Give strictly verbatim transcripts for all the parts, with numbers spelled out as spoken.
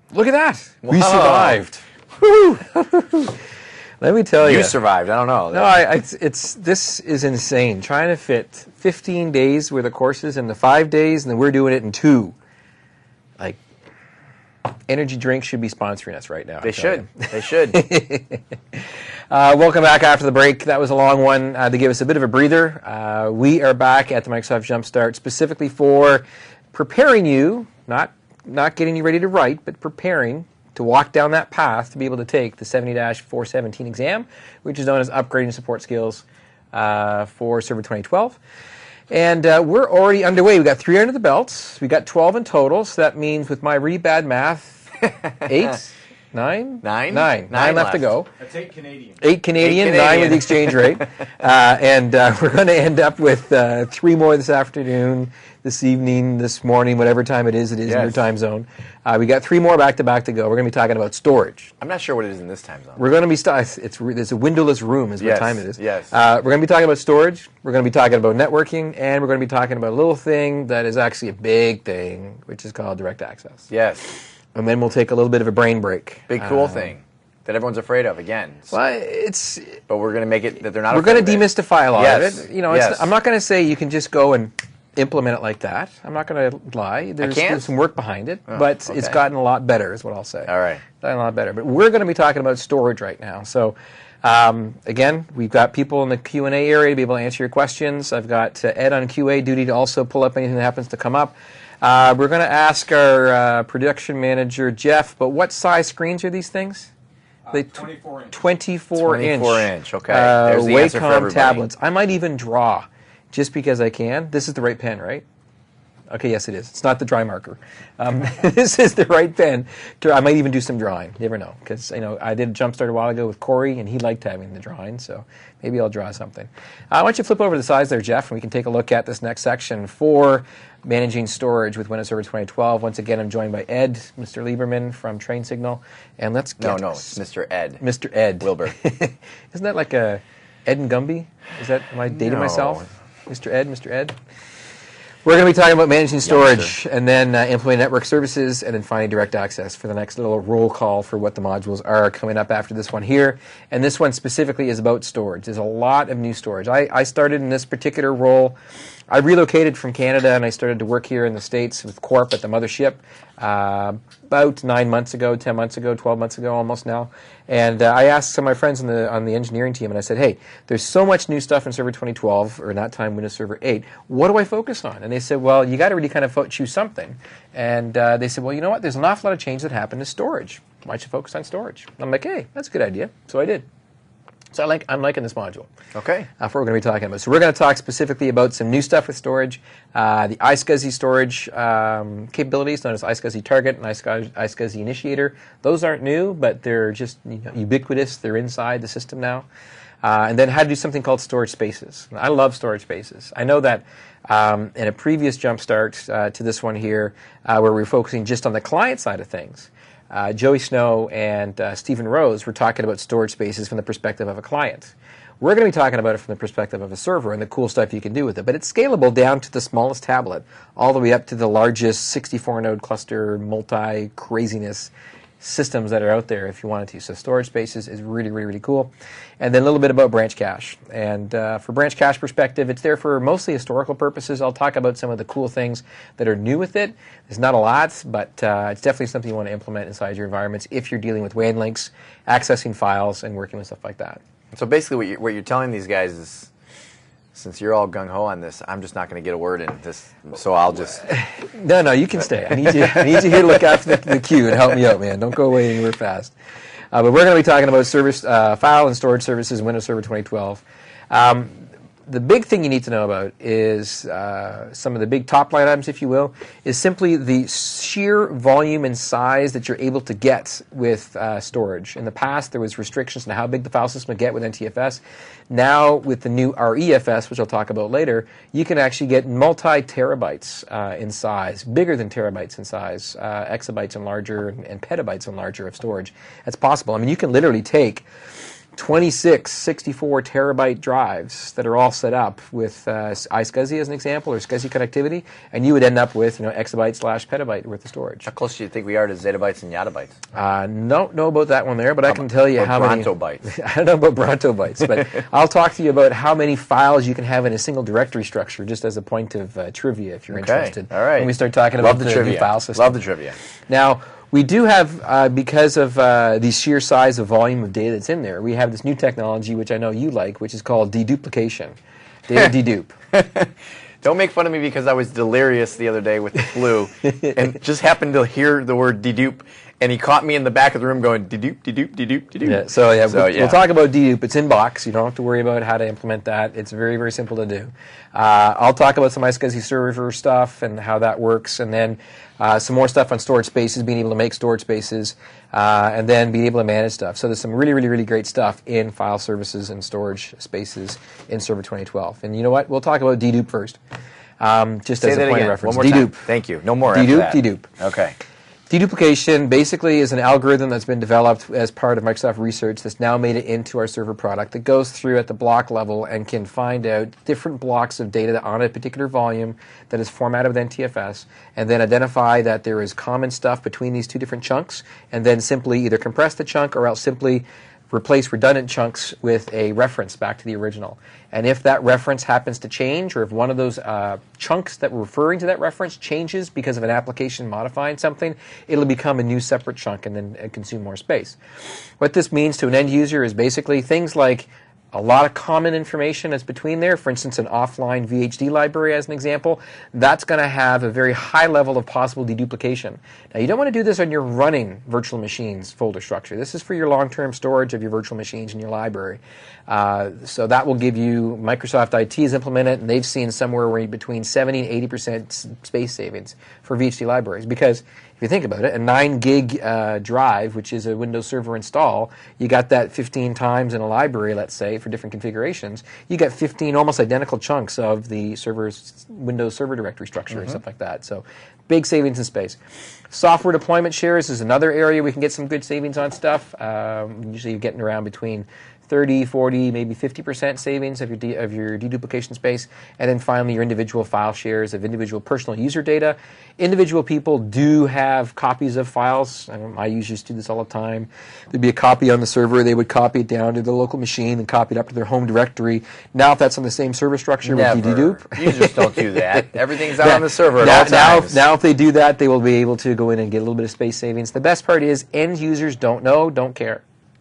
Look at that. We Wow. survived. Woo. Let me tell you. You survived. I don't know. No, I, I, it's, it's this is insane. Trying to fit fifteen days worth of courses into five days, and then we're doing it in two. Like, energy drinks should be sponsoring us right now. They should. They should. uh, welcome back after the break. That was a long one uh, to give us a bit of a breather. Uh, we are back at the Microsoft Jumpstart specifically for preparing you, not not getting you ready to write, but preparing to walk down that path to be able to take the seventy dash four seventeen exam, which is known as Upgrading Support Skills uh, for Server twenty twelve. And uh, we're already underway. We've got three under the belts. We've got twelve in total, so that means with my really bad math, eight, nine? Nine? Nine. Nine, Nine left to left. go. That's eight Canadian. Eight Canadian, Eight nine Canadian. with the exchange rate. uh, and uh, we're going to end up with uh, three more this afternoon, this evening, this morning, whatever time it is, it is in Yes. your time zone. Uh, we got three more back-to-back to go. We're going to be talking about storage. I'm not sure what it is in this time zone. We're going to be, st- it's, it's a windowless room is what Yes, time it is. yes. Uh, we're going to be talking about storage. We're going to be talking about networking. And we're going to be talking about a little thing that is actually a big thing, which is called direct access. Yes. And then we'll take a little bit of a brain break. Big cool Uh, thing that everyone's afraid of again. Well, it's... But we're going to make it that they're not We're afraid going to of it. demystify a lot Yes. of it. You know, it's, Yes. I'm not going to say you can just go and implement it like that. I'm not going to lie. There's, can't? there's some work behind it, Oh, but it's okay. gotten a lot better, is what I'll say. All right. Gotten a lot better. But we're going to be talking about storage right now. So, um, again, we've got people in the Q and A area to be able to answer your questions. I've got uh, Ed on Q A duty to also pull up anything that happens to come up. Uh, we're going to ask our uh, production manager, Jeff, but what size screens are these things? Uh, They- twenty-four inch. twenty-four inch. twenty-four inch, okay. Uh, There's the answer for Wacom everybody. tablets. I might even draw, just because I can. This is the right pen, right? Okay, yes, it is. It's not the dry marker. Um, this is the right pen. To, I might even do some drawing. You never know, because you know I did Jumpstart a while ago with Corey, and he liked having the drawing. So maybe I'll draw something. Uh, why don't you flip over to the sides there, Jeff, and we can take a look at this next section for managing storage with Windows Server twenty twelve. Once again, I'm joined by Ed, Mister Lieberman from Train Signal, and let's get No, no, it's Mister Ed. Mister Ed Wilbur. Isn't that like a Ed and Gumby? Is that, am I dating No. myself? Mister Ed, Mister Ed. We're going to be talking about managing storage, Youngster. and then uh, implementing network services, and then finding direct access for the next little roll call for what the modules are coming up after this one here. And this one specifically is about storage. There's a lot of new storage. I, I started in this particular role. I relocated from Canada, and I started to work here in the States with Corp at the mothership uh, about nine months ago, ten months ago, twelve months ago, almost now. And uh, I asked some of my friends on the on the engineering team, and I said, "Hey, there's so much new stuff in Server twenty twelve, or in that time Windows Server eight. What do I focus on?" And they said, "Well, you got to really kind of fo- choose something." And uh, they said, "Well, you know what? There's an awful lot of change that happened to storage. Why don't you focus on storage?" I'm like, "Hey, that's a good idea." So I did. So I like, I'm liking this module. Okay. That's what we're going to be talking about. So we're going to talk specifically about some new stuff with storage, uh, the iSCSI storage um, capabilities, known as iSCSI Target and iSCSI, iSCSI Initiator. Those aren't new, but they're just you know, ubiquitous. They're inside the system now. Uh, and then how to do something called storage spaces. I love storage spaces. I know that um, in a previous Jumpstart uh, to this one here, uh, where we were focusing just on the client side of things, Uh, Joey Snow and uh, Stephen Rose were talking about storage spaces from the perspective of a client. We're going to be talking about it from the perspective of a server and the cool stuff you can do with it. But it's scalable down to the smallest tablet, all the way up to the largest sixty-four node cluster, multi-craziness systems that are out there if you wanted to. So storage spaces is really, really, really cool. And then a little bit about branch cache. And uh, for branch cache perspective, it's there for mostly historical purposes. I'll talk about some of the cool things that are new with it. There's not a lot, but uh, it's definitely something you want to implement inside your environments if you're dealing with W A N links, accessing files, and working with stuff like that. So basically what you're, what you're telling these guys is, since you're all gung-ho on this, I'm just not going to get a word in this, so I'll just... No, no, you can stay. I need you, I need you here to look after the, the queue and help me out, man. Don't go away anywhere fast. Uh, but we're going to be talking about service, uh, file and storage services in Windows Server twenty twelve. Um, the big thing you need to know about is uh, some of the big top line items, if you will, is simply the sheer volume and size that you're able to get with uh, storage. In the past, there was restrictions on how big the file system would get with N T F S. Now, with the new R E F S, which I'll talk about later, you can actually get multi-terabytes uh, in size, bigger than terabytes in size, uh, exabytes and larger, and, and petabytes and larger of storage. That's possible. I mean, you can literally take twenty-six sixty-four terabyte drives that are all set up with uh, iSCSI as an example, or SCSI connectivity, and you would end up with, you know, exabyte slash petabyte worth of storage. How close do you think we are to zettabytes and yottabytes? Uh, don't know about that one there, but I can tell you or how many. Bronto bytes. I don't know about Bronto bytes, but I'll talk to you about how many files you can have in a single directory structure, just as a point of uh, trivia, if you're Okay. interested. All right. When we start talking Love about the the, trivia. new file system. Love the trivia. Now, we do have, uh, because of uh, the sheer size of volume of data that's in there, we have this new technology, which I know you like, which is called deduplication. Data dedupe. Don't make fun of me because I was delirious the other day with the flu and just happened to hear the word dedupe, and he caught me in the back of the room going dedupe, dedupe, dedupe, dedupe. Yeah, so yeah, So, we'll, yeah. we'll talk about dedupe. It's in box. You don't have to worry about how to implement that. It's very, very simple to do. Uh, I'll talk about some iSCSI server stuff and how that works, and then uh, some more stuff on storage spaces, being able to make storage spaces, uh, and then being able to manage stuff. So there's some really, really, really great stuff in file services and storage spaces in Server twenty twelve. And you know what? We'll talk about dedupe first, um, just Say as a that point again. of reference. One more Dedupe. time. Thank you. No more after Dedupe, that. dedupe. Okay. Deduplication basically is an algorithm that's been developed as part of Microsoft Research that's now made it into our server product that goes through at the block level and can find out different blocks of data on a particular volume that is formatted with N T F S, and then identify that there is common stuff between these two different chunks, and then simply either compress the chunk or else simply replace redundant chunks with a reference back to the original. And if that reference happens to change, or if one of those uh, chunks that were referring to that reference changes because of an application modifying something, it'll become a new separate chunk and then uh, consume more space. What this means to an end user is basically things like a lot of common information that's between there. For instance, an offline V H D library as an example, that's going to have a very high level of possible deduplication. Now, you don't want to do this on your running virtual machines folder structure. This is for your long-term storage of your virtual machines in your library. Uh, so that will give you, Microsoft I T has implemented it, and they've seen somewhere where between seventy and eighty percent space savings for V H D libraries. Because if you think about it, a nine gig uh, drive, which is a Windows Server install, you got that fifteen times in a library, let's say, for different configurations. You get fifteen almost identical chunks of the server's Windows Server directory structure mm-hmm. and stuff like that. So big savings in space. Software deployment shares is another area we can get some good savings on stuff. Um, usually you're getting around between thirty, forty, maybe fifty percent savings of your de- of your deduplication space. And then finally, your individual file shares of individual personal user data. Individual people do have copies of files. I, I usually do this all the time. There'd be a copy on the server. They would copy it down to the local machine and copy it up to their home directory. Now, if that's on the same server structure Never. with dedupe. Users don't do that. Everything's out now, on the server at now, all times. Now, now, if they do that, they will be able to go in and get a little bit of space savings. The best part is end users don't know, don't care.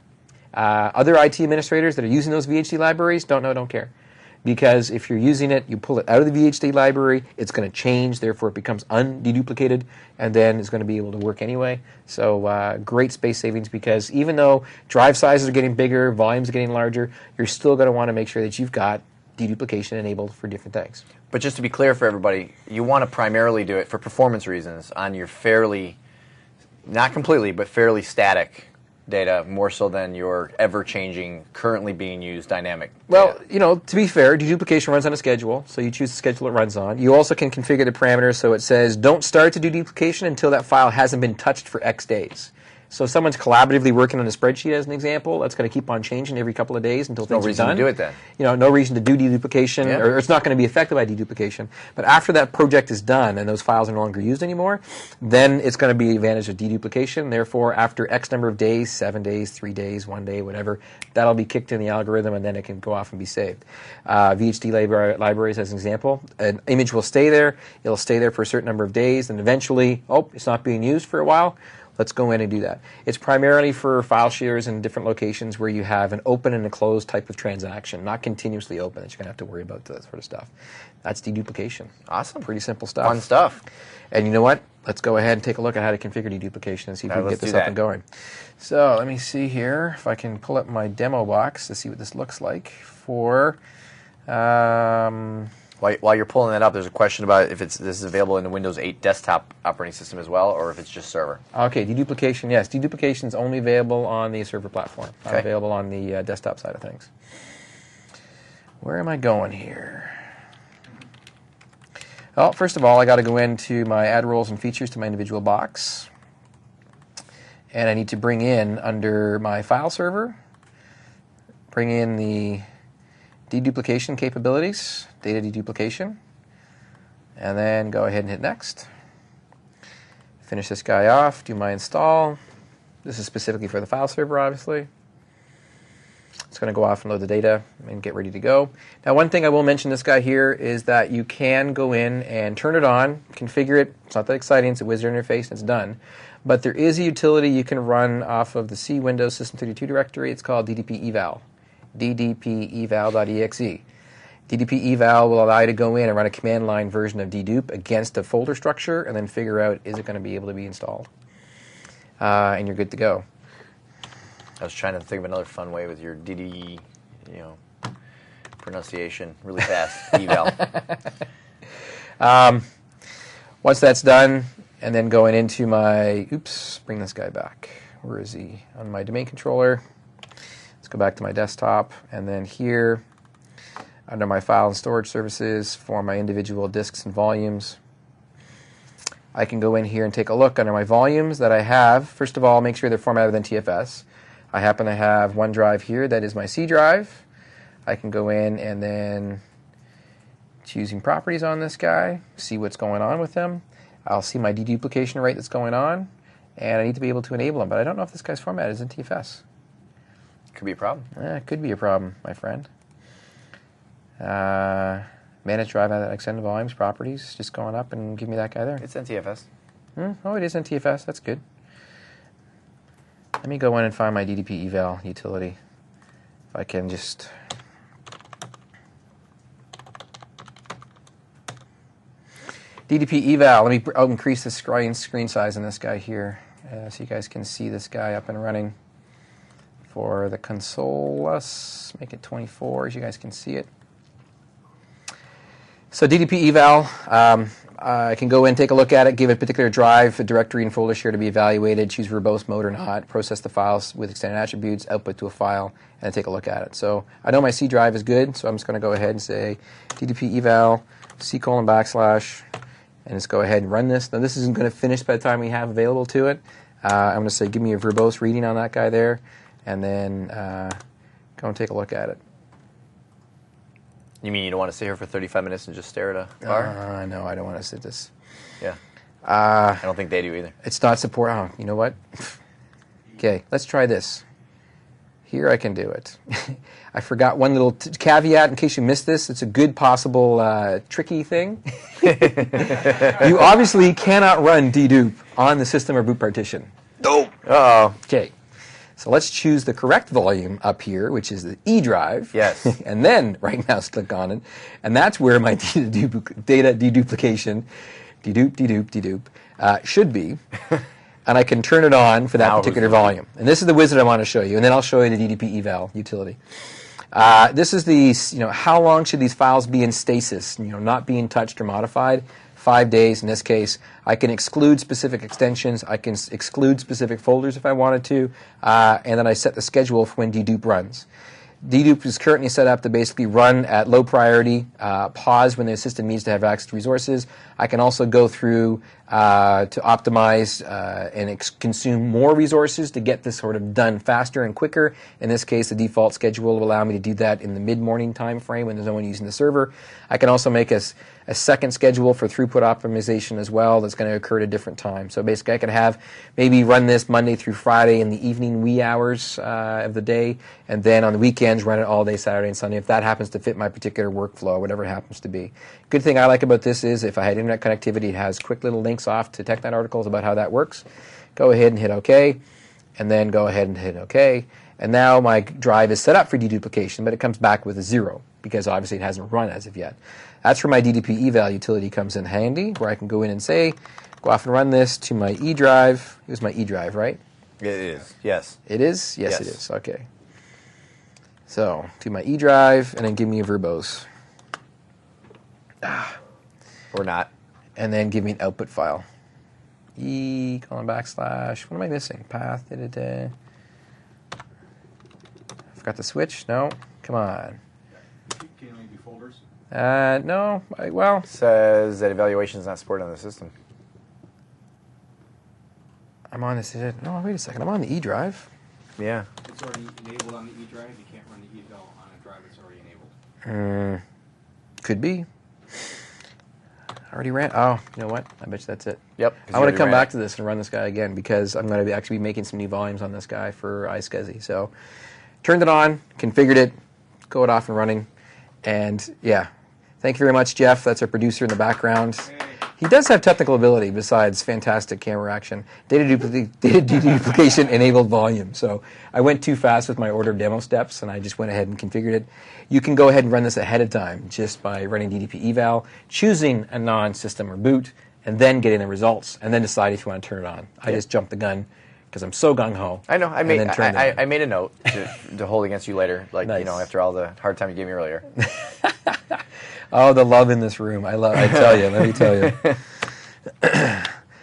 Uh, other I T administrators that are using those V H D libraries don't know, don't care. Because if you're using it, you pull it out of the V H D library, it's going to change, therefore it becomes undeduplicated, and then it's going to be able to work anyway. So uh, great space savings, because even though drive sizes are getting bigger, volumes are getting larger, you're still going to want to make sure that you've got deduplication enabled for different things. But just to be clear for everybody, you want to primarily do it for performance reasons on your fairly, not completely, but fairly static data, more so than your ever-changing, currently being used dynamic data. Well, you know, to be fair, deduplication runs on a schedule, so you choose the schedule it runs on. You also can configure the parameters so it says, don't start to do deduplication until that file hasn't been touched for X days. So if someone's collaboratively working on a spreadsheet, as an example, that's going to keep on changing every couple of days until There's things no reason are done. to do it then. You know, no reason to do deduplication, Yeah. or it's not going to be affected by deduplication. But after that project is done and those files are no longer used anymore, then it's going to be the advantage of deduplication. Therefore, after X number of days, seven days, three days, one day, whatever, that'll be kicked in the algorithm, and then it can go off and be saved. Uh, V H D libra- libraries, as an example, an image will stay there. It'll stay there for a certain number of days, and eventually, oh, it's not being used for a while. Let's go in and do that. It's primarily for file shares in different locations where you have an open and a closed type of transaction, not continuously open that you're going to have to worry about that sort of stuff. That's deduplication. Awesome. Pretty simple stuff. Fun stuff. And you know what? Let's go ahead and take a look at how to configure deduplication and see if All we right, can get let's this do up that. and going. So let me see here if I can pull up my demo box to see what this looks like for... Um, While, while you're pulling that up, there's a question about if it's this is available in the Windows eight desktop operating system as well, or if it's just server. Okay, deduplication, yes. Deduplication is only available on the server platform, not Okay. available on the uh, desktop side of things. Where am I going here? Well, first of all, I got to go into my add roles and features to my individual box. And I need to bring in under my file server bring in the deduplication capabilities, data deduplication, and then go ahead and hit next. Finish this guy off, do my install. This is specifically for the file server, obviously. It's going to go off and load the data and get ready to go. Now, one thing I will mention this guy here is that you can go in and turn it on, configure it. It's not that exciting. It's a wizard interface and it's done. But there is a utility you can run off of the C Windows System thirty-two directory. It's called D D P eval, D D P eval dot E X E. D D P eval will allow you to go in and run a command line version of dedupe against a folder structure and then figure out, is it going to be able to be installed? Uh, and you're good to go. I was trying to think of another fun way with your D D, you know, pronunciation really fast. Eval. um, once that's done, and then going into my, oops, bring this guy back. Where is he? On my domain controller. Let's go back to my desktop, and then here, under my file and storage services for my individual disks and volumes, I can go in here and take a look under my volumes that I have. First of all, make sure they're formatted in T F S. I happen to have one drive here that is my C drive. I can go in and then choosing properties on this guy, see what's going on with them. I'll see my deduplication rate that's going on, and I need to be able to enable them, but I don't know if this guy's format is in T F S. Could be a problem. Eh, it could be a problem, my friend. Uh, manage drive extended volumes properties, just going up and give me that guy there. It's in T F S. Hmm? Oh, it is in T F S. That's good. Let me go in and find my D D P eval utility. If I can just... D D P eval, let me I'll increase the screen, screen size on this guy here uh, so you guys can see this guy up and running. For the console, let's make it twenty-four as you guys can see it. So D D P eval, um, I can go in, take a look at it, give a particular drive, a directory and folder share to be evaluated, choose verbose mode or not, process the files with extended attributes, output to a file, and take a look at it. So I know my C drive is good, so I'm just going to go ahead and say D D P eval, C colon backslash, and just go ahead and run this. Now this isn't going to finish by the time we have available to it. Uh, I'm going to say give me a verbose reading on that guy there, and then uh, go and take a look at it. You mean you don't want to sit here for thirty-five minutes and just stare at a bar? Uh, no, I don't want to sit this. Yeah. Uh, I don't think they do either. It's not support. Oh, you know what? Okay, let's try this. Here I can do it. I forgot one little t caveat in case you missed this. It's a good possible uh, tricky thing. You obviously cannot run dedupe on the system or boot partition. Oh. Uh-oh. Okay. So let's choose the correct volume up here, which is the E drive. Yes. And then right mouse click on it. And that's where my data, dedu data deduplication, dedupe, dedupe, dedupe, uh, should be. And I can turn it on for that Now particular volume. And this is the wizard I want to show you. And then I'll show you the D D P eval utility. Uh, this is the, you know, how long should these files be in stasis, you know, not being touched or modified? Five days in this case. I can exclude specific extensions. I can s exclude specific folders if I wanted to. Uh, and then I set the schedule for when dedupe runs. Dedupe is currently set up to basically run at low priority, uh, pause when the system needs to have access to resources. I can also go through uh, to optimize uh, and ex consume more resources to get this sort of done faster and quicker. In this case, the default schedule will allow me to do that in the mid-morning time frame when there's no one using the server. I can also make a, a second schedule for throughput optimization as well that's going to occur at a different time. So basically I can have maybe run this Monday through Friday in the evening wee hours uh, of the day, and then on the weekends run it all day Saturday and Sunday if that happens to fit my particular workflow, whatever it happens to be. Good thing I like about this is if I had internet connectivity, it has quick little links off to TechNet articles about how that works. Go ahead and hit OK, and then go ahead and hit OK. And now my drive is set up for deduplication, but it comes back with a zero because obviously it hasn't run as of yet. That's where my D D P eval utility comes in handy, where I can go in and say, go off and run this to my E drive. It was my E drive, right? It is, yes. It is? Yes, Yes. it is. Okay. So, to my E drive, and then give me a verbose. Ah. Or not. And then give me an output file. E, colon backslash, what am I missing? Path, da da da. Forgot the switch? No? Come on. Can you only do folders? Uh, no, I, well, Says that evaluation is not supported on the system. I'm on this. No, wait a second. I'm on the E drive. Yeah. It's already enabled on the E drive. You can't run the eval on a drive that's already enabled. Mm, could be. I already ran. Oh, you know what? I bet you that's it. Yep. I want to come back to this and run this guy again because I'm going to be actually be making some new volumes on this guy for iSCSI. So, turned it on, configured it, go it off and running, and yeah. Thank you very much, Jeff. That's our producer in the background. Hey. He does have technical ability besides fantastic camera action. Data, dupli- data duplication enabled volume. So I went too fast with my order demo steps, and I just went ahead and configured it. You can go ahead and run this ahead of time just by running D D P eval, choosing a non-system or boot, and then getting the results, and then decide if you want to turn it on. I Yeah. just jumped the gun because I'm so gung-ho. I know. I and made then turned it I, on. I, I made a note to, to hold against you later. Like Nice. you know, after all the hard time you gave me earlier. Oh, the love in this room. I love. I tell you. Let me tell you.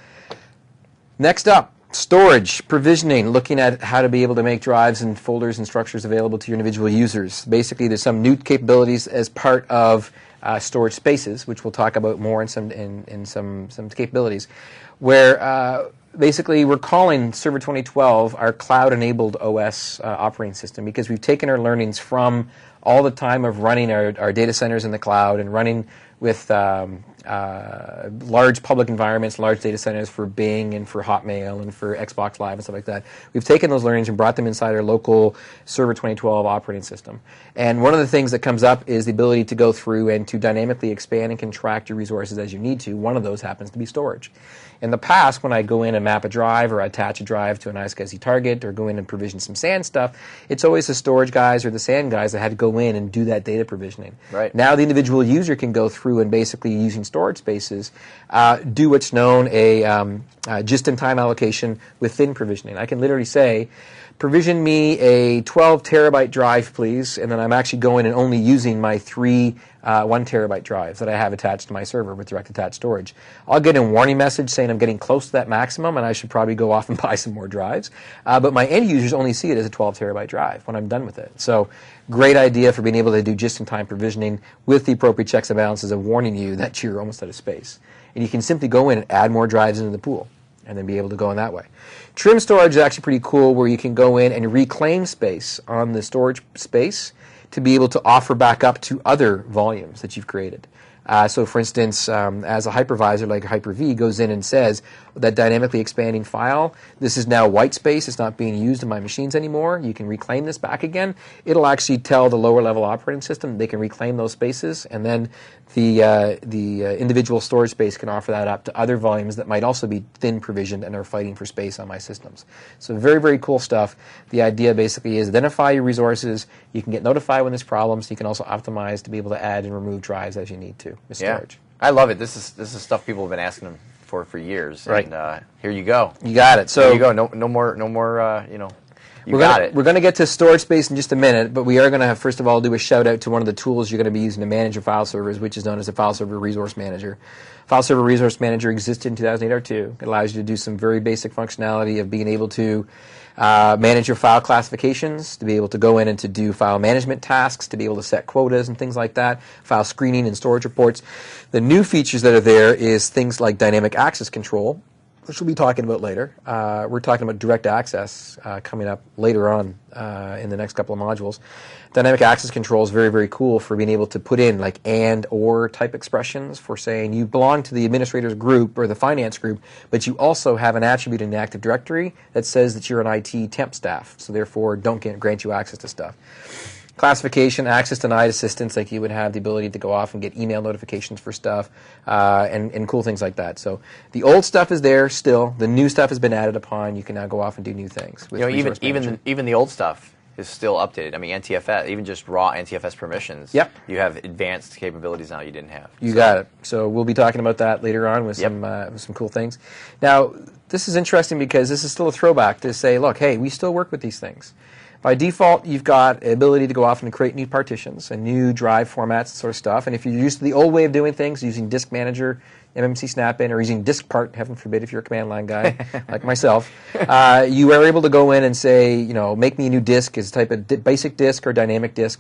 Next up, storage, provisioning, looking at how to be able to make drives and folders and structures available to your individual users. Basically, there's some new capabilities as part of uh, storage spaces, which we'll talk about more in some in, in some some capabilities, where uh, basically we're calling Server twenty twelve our cloud-enabled O S uh, operating system because we've taken our learnings from all the time of running our, our data centers in the cloud and running with um, uh, large public environments, large data centers for Bing and for Hotmail and for Xbox Live and stuff like that. We've taken those learnings and brought them inside our local Server twenty twelve operating system. And one of the things that comes up is the ability to go through and to dynamically expand and contract your resources as you need to. One of those happens to be storage. In the past, when I go in and map a drive or attach a drive to an iSCSI target or go in and provision some SAN stuff, it's always the storage guys or the SAN guys that had to go in and do that data provisioning. Right. Now the individual user can go through and basically using storage spaces uh, do what's known a um, uh, just-in-time allocation within provisioning. I can literally say, provision me a twelve terabyte drive, please, and then I'm actually going and only using my three uh, one terabyte drives that I have attached to my server with direct attached storage. I'll get a warning message saying I'm getting close to that maximum and I should probably go off and buy some more drives. Uh, but my end users only see it as a twelve terabyte drive when I'm done with it. So great idea for being able to do just-in-time provisioning with the appropriate checks and balances of warning you that you're almost out of space. And you can simply go in and add more drives into the pool and then be able to go in that way. Trim storage is actually pretty cool where you can go in and reclaim space on the storage space to be able to offer back up to other volumes that you've created. Uh, so, for instance, um, as a hypervisor like Hyper-V goes in and says that dynamically expanding file, this is now white space, it's not being used in my machines anymore, you can reclaim this back again. It'll actually tell the lower level operating system they can reclaim those spaces, and then the uh, the uh, individual storage space can offer that up to other volumes that might also be thin provisioned and are fighting for space on my systems. So very, very cool stuff. The idea basically is identify your resources, you can get notified when there's problems, you can also optimize to be able to add and remove drives as you need to with storage. Yeah. I love it. This is this is stuff people have been asking them for for years. Right. And uh, here you go. You got it. So There you go. No no more no more uh, you know. You we're got gonna, it. We're going to get to storage space in just a minute, but we are going to have, first of all, do a shout out to one of the tools you're going to be using to manage your file servers, which is known as a File Server Resource Manager. File Server Resource Manager existed in two thousand eight R two. It allows you to do some very basic functionality of being able to uh, manage your file classifications, to be able to go in and to do file management tasks, to be able to set quotas and things like that, file screening and storage reports. The new features that are there is things like dynamic access control, which we'll be talking about later. Uh, we're talking about direct access uh, coming up later on uh, in the next couple of modules. Dynamic access control is very, very cool for being able to put in like and or type expressions for saying you belong to the administrators group or the finance group, but you also have an attribute in the Active Directory that says that you're an I T temp staff, so therefore don't get, grant you access to stuff. Classification, access denied assistance, like you would have the ability to go off and get email notifications for stuff, uh, and, and cool things like that. So the old stuff is there still. The new stuff has been added upon. You can now go off and do new things. With You know, even Resource Manager. even even the old stuff is still updated. I mean, N T F S, even just raw N T F S permissions. Yep. You have advanced capabilities now you didn't have. You So- got it. So we'll be talking about that later on with Yep. some uh, with some cool things. Now, this is interesting because this is still a throwback to say, look, hey, we still work with these things. By default, you've got the ability to go off and create new partitions and new drive formats and sort of stuff. And if you're used to the old way of doing things, using Disk Manager, M M C Snap-in, or using DiskPart, heaven forbid if you're a command line guy like myself, uh, you are able to go in and say, you know, make me a new disk as type of di- basic disk or dynamic disk.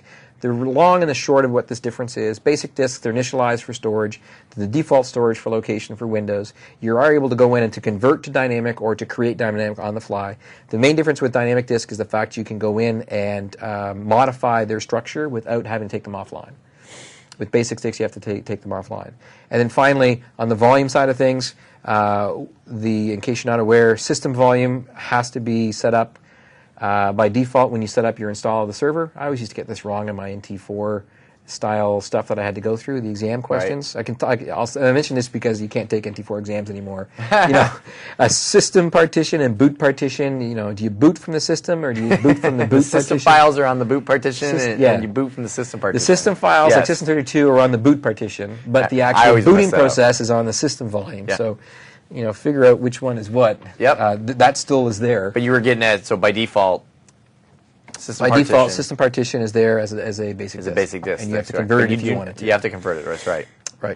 The long and the short of what this difference is, basic disks, they're initialized for storage, the default storage for location for Windows. You are able to go in and to convert to dynamic or to create dynamic on the fly. The main difference with dynamic disk is the fact you can go in and uh, modify their structure without having to take them offline. With basic disks, you have to take, take them offline. And then finally, on the volume side of things, uh, the, in case you're not aware, system volume has to be set up Uh, by default, when you set up your install of the server. I always used to get this wrong in my N T four style stuff that I had to go through, the exam questions. Right. I can t- I'll, I mention this because you can't take N T four exams anymore. You know, a system partition and boot partition, you know, do you boot from the system or do you boot from the boot the system partition? files are on the boot partition System, and, yeah. and you boot from the system partition. The system files, yes. like System thirty-two, are on the boot partition, but the actual booting process is on the system volume. Yeah. So, you know, figure out which one is what. Yep. Uh, th- that still is there. But you were getting at, so by default, System By partition. default, system partition is there as a, as a basic As disk. a basic disk. And you have to correct. convert But it if you, do- want it to. You have to convert it, that's right. Right.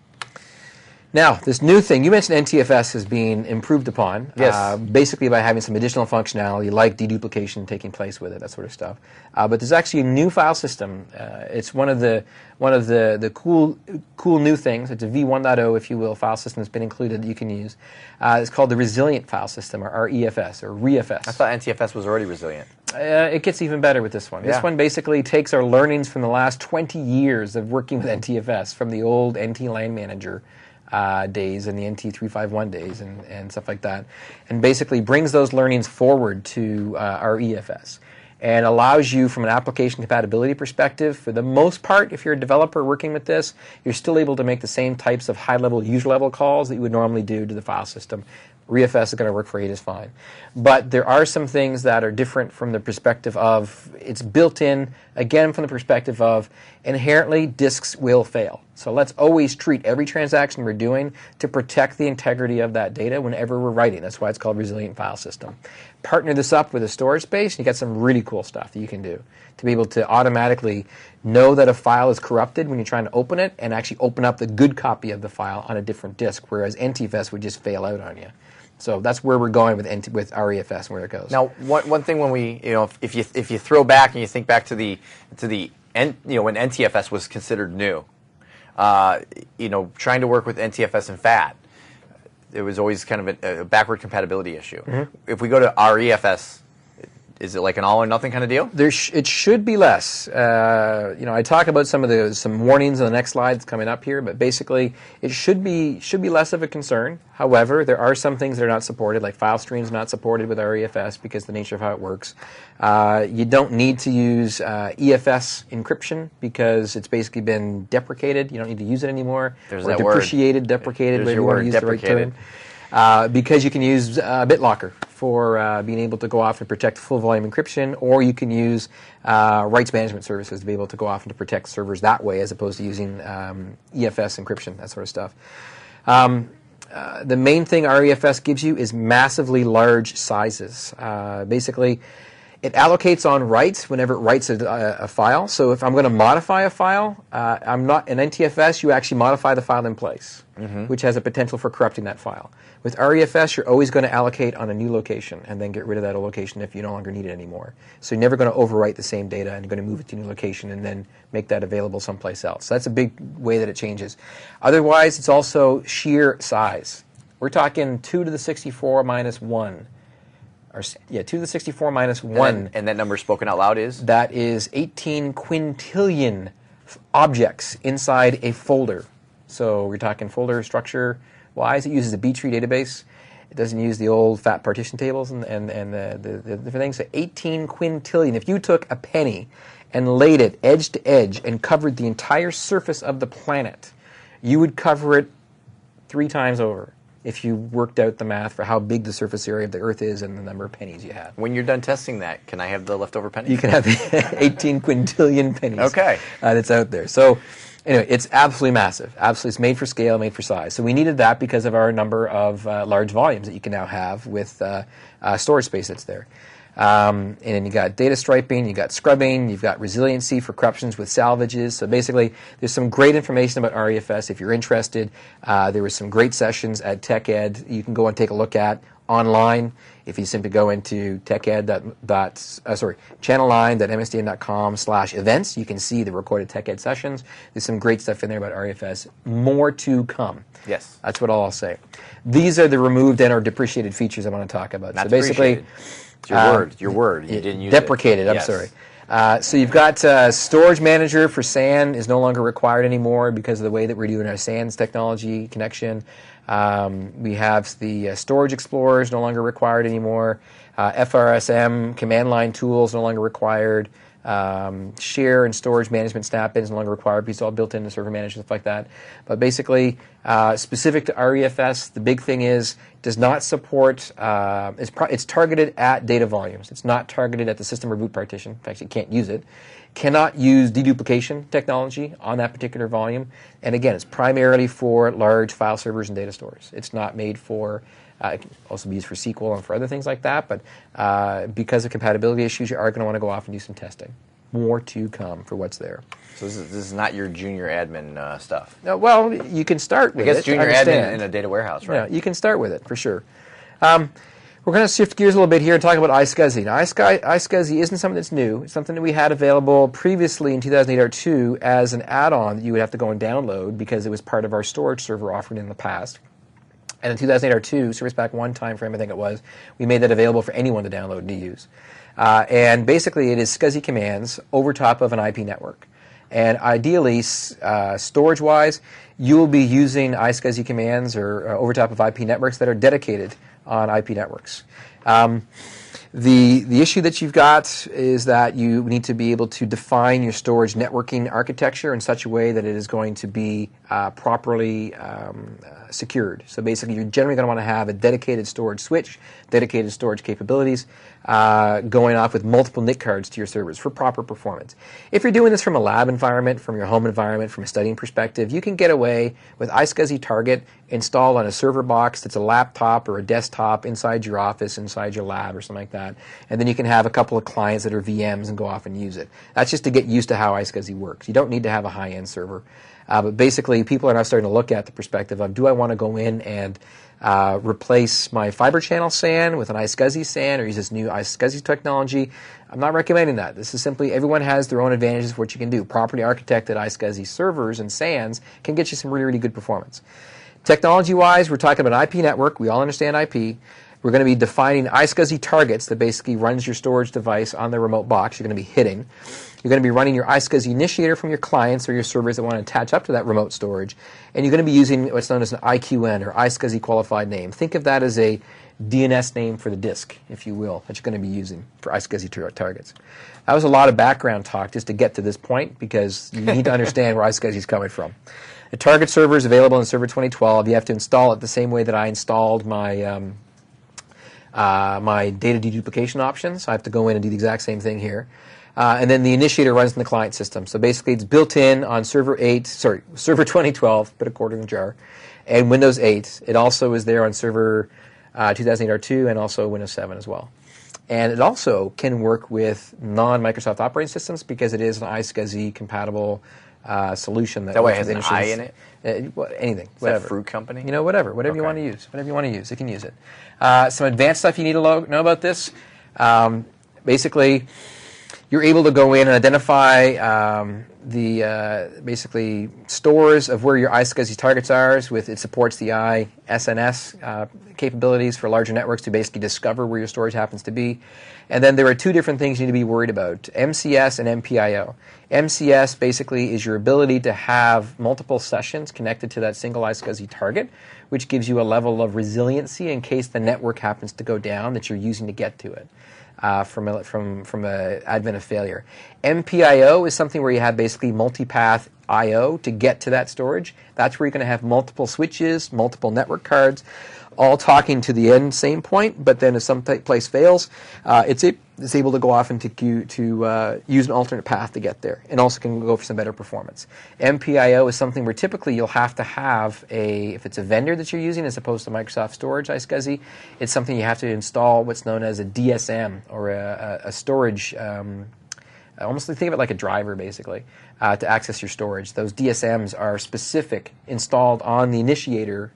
Now, this new thing, you mentioned N T F S has been improved upon. Yes. Uh, basically by having some additional functionality like deduplication taking place with it, that sort of stuff. Uh, but there's actually a new file system. Uh, it's one of the one of the, the cool cool new things. It's a V one point oh, if you will, file system that's been included that you can use. Uh, it's called the Resilient File System, or R E F S, or R E F S. I thought N T F S was already resilient. Uh, it gets even better with this one. Yeah. This one basically takes our learnings from the last twenty years of working with N T F S, from the old N T Land Manager uh, days and the N T three fifty-one days and, and stuff like that, and basically brings those learnings forward to uh, our R E F S and allows you, from an application compatibility perspective, for the most part, if you're a developer working with this, you're still able to make the same types of high-level, user-level calls that you would normally do to the file system. R E F S is going to work for you just fine. But there are some things that are different from the perspective of, it's built in, again, from the perspective of, inherently, disks will fail. So let's always treat every transaction we're doing to protect the integrity of that data whenever we're writing. That's why it's called Resilient File System. Partner this up with a storage space, and you got some really cool stuff that you can do to be able to automatically know that a file is corrupted when you're trying to open it, and actually open up the good copy of the file on a different disk, whereas N T F S would just fail out on you. So that's where we're going with N T, with R E F S and where it goes. Now, one, one thing when we, you know, if, if you if you throw back and you think back to the to the N, you know, when N T F S was considered new, uh, you know, trying to work with N T F S and F A T, it was always kind of a, a backward compatibility issue. Mm-hmm. If we go to R E F S, is it like an all or nothing kind of deal? There, sh- it should be less. Uh, you know, I talk about some of the some warnings on the next slides coming up here, but basically, it should be should be less of a concern. However, there are some things that are not supported, like file streams not supported with R E F S because of the nature of how it works. Uh, you don't need to use uh, E F S encryption because it's basically been deprecated. You don't need to use it anymore. There's or that depreciated, word. deprecated, There's whatever your you want word, to use the right deprecated. term. Uh, because you can use uh, BitLocker for uh, being able to go off and protect full volume encryption, or you can use uh, rights management services to be able to go off and to protect servers that way, as opposed to using um, E F S encryption, that sort of stuff. Um, uh, the main thing R E F S gives you is massively large sizes. Uh, basically, it allocates on writes whenever it writes a, a, a file. So if I'm going to modify a file, uh, I'm not in N T F S. You actually modify the file in place, mm-hmm. which has a potential for corrupting that file. With R E F S, you're always going to allocate on a new location and then get rid of that location if you no longer need it anymore. So you're never going to overwrite the same data, and you're going to move it to a new location and then make that available someplace else. So that's a big way that it changes. Otherwise, it's also sheer size. We're talking two to the sixty-four minus one. Or, yeah, two to the sixty-four minus one. And, then, and that number spoken out loud is? That is eighteen quintillion f- objects inside a folder. So we're talking folder structure wise. It uses a B-tree database. It doesn't use the old fat partition tables and, and, and the, the, the different things. So eighteen quintillion. If you took a penny and laid it edge to edge and covered the entire surface of the planet, you would cover it three times over if you worked out the math for how big the surface area of the Earth is and the number of pennies you have. When you're done testing that, can I have the leftover pennies? You can have eighteen quintillion pennies. Okay. Uh, that's out there. So anyway, it's absolutely massive. Absolutely, it's made for scale, made for size. So we needed that because of our number of uh, large volumes that you can now have with uh, uh, storage space that's there. Um, and then you got data striping, you got scrubbing, you've got resiliency for corruptions with salvages. So basically, there's some great information about R E F S if you're interested. Uh, there were some great sessions at TechEd you can go and take a look at online. If you simply go into teched dot, dot uh, sorry, channel line dot m s d n dot com slash events, you can see the recorded TechEd sessions. There's some great stuff in there about R E F S. More to come. Yes. That's what all I'll say. These are the removed and or depreciated features I want to talk about. Not so basically, it's your uh, word. Your word. You didn't use deprecated. it. I'm Yes. sorry. Uh, so you've got uh, Storage Manager for S A N is no longer required anymore because of the way that we're doing our S A N's technology connection. Um, we have the uh, Storage Explorer is no longer required anymore. Uh, F R S M command line tools no longer required. Um, share and storage management snap-ins no longer required because it's all built into server management, stuff like that. But basically, uh, specific to R E F S, the big thing is it does not support, uh, it's, pro- it's targeted at data volumes. It's not targeted at the system or boot partition. In fact, you can't use it. Cannot use deduplication technology on that particular volume. And again, it's primarily for large file servers and data stores. It's not made for Uh, it can also be used for S Q L and for other things like that, but uh, because of compatibility issues, you are going to want to go off and do some testing. More to come for what's there. So this is, this is not your junior admin uh, stuff. Uh, well, you can start with I guess it. junior understand. admin in a data warehouse, right? Yeah, you can start with it, for sure. Um, we're going to shift gears a little bit here and talk about iSCSI. Now, iSCSI, iSCSI isn't something that's new. It's something that we had available previously in two thousand eight R two as an add-on that you would have to go and download because it was part of our storage server offering in the past. And in two thousand eight R two, Service Pack one time frame, I think it was, we made that available for anyone to download and to use. Uh, and basically, it is SCSI commands over top of an I P network. And ideally, uh, storage-wise, you will be using iSCSI commands or uh, over top of I P networks that are dedicated on I P networks. Um, The the issue that you've got is that you need to be able to define your storage networking architecture in such a way that it is going to be uh, properly um, uh, secured. So basically, you're generally going to want to have a dedicated storage switch, dedicated storage capabilities, uh, going off with multiple N I C cards to your servers for proper performance. If you're doing this from a lab environment, from your home environment, from a studying perspective, you can get away with iSCSI Target installed on a server box that's a laptop or a desktop inside your office, inside your lab, or something like that. And then you can have a couple of clients that are V Ms and go off and use it. That's just to get used to how iSCSI works. You don't need to have a high-end server. Uh, but basically, people are now starting to look at the perspective of, do I want to go in and uh, replace my fiber channel S A N with an iSCSI S A N or use this new iSCSI technology? I'm not recommending that. This is simply, everyone has their own advantages for what you can do. Properly architected iSCSI servers and S A Ns can get you some really, really good performance. Technology-wise, we're talking about an I P network. We all understand I P. We're going to be defining iSCSI targets that basically runs your storage device on the remote box you're going to be hitting. You're going to be running your iSCSI initiator from your clients or your servers that want to attach up to that remote storage. And you're going to be using what's known as an I Q N or iSCSI qualified name. Think of that as a D N S name for the disk, if you will, that you're going to be using for iSCSI tar- targets. That was a lot of background talk just to get to this point because you need to understand where iSCSI is coming from. The target server is available in Server twenty twelve. You have to install it the same way that I installed my um, uh, my data deduplication options. I have to go in and do the exact same thing here. Uh, and then the initiator runs in the client system. So basically, it's built in on Server eight, sorry, Server twenty twelve, bit of quarter in the jar, and Windows eight. It also is there on Server uh, two thousand eight R two and also Windows seven as well. And it also can work with non-Microsoft operating systems because it is an iSCSI compatible uh, solution. That, that way it works has with an I Initials. in it? Uh, well, anything, Is whatever. that a fruit company? You know, whatever, whatever you Okay. want to use, whatever you want to use, it can use it. Uh, some advanced stuff you need to lo- know about this. Um, basically, you're able to go in and identify um, the uh, basically stores of where your iSCSI targets are. With it supports the I S N S uh, capabilities for larger networks to basically discover where your storage happens to be. And then there are two different things you need to be worried about: M C S and M P I O. M C S basically is your ability to have multiple sessions connected to that single iSCSI target, which gives you a level of resiliency in case the network happens to go down that you're using to get to it. Uh, from a, from from a advent of failure. M P I O is something where you have basically multipath I O to get to that storage. That's where you're going to have multiple switches, multiple network cards, all talking to the end same point. But then if some t- place fails, uh, it's a, it's able to go off and to to uh, use an alternate path to get there, and also can go for some better performance. M P I O is something where typically you'll have to have a, if it's a vendor that you're using as opposed to Microsoft Storage iSCSI, it's something you have to install what's known as a D S M or a, a, a storage. Um, almost think of it like a driver, basically, uh, to access your storage. Those D S Ms are specific, installed on the initiator